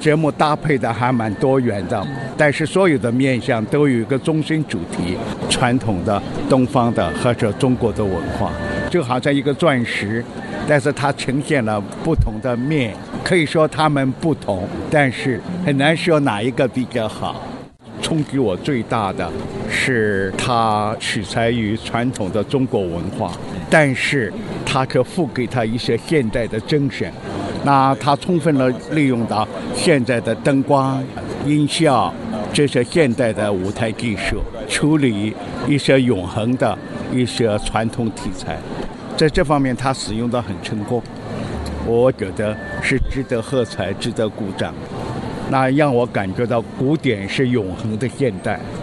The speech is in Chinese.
节目搭配的还蛮多元的，但是所有的面向都有一个中心主题，传统的东方的或者中国的文化，就好像一个钻石，但是它呈现了不同的面，可以说它们不同，但是很难说哪一个比较好。冲击我最大的是它取材于传统的中国文化，但是它可赋给它一些现代的精神。那它充分地利用到现在的灯光、音效这些现代的舞台技术，处理一些永恒的一些传统题材，在这方面它使用得很成功，我觉得是值得喝彩、值得鼓掌。那让我感觉到古典是永恒的现代。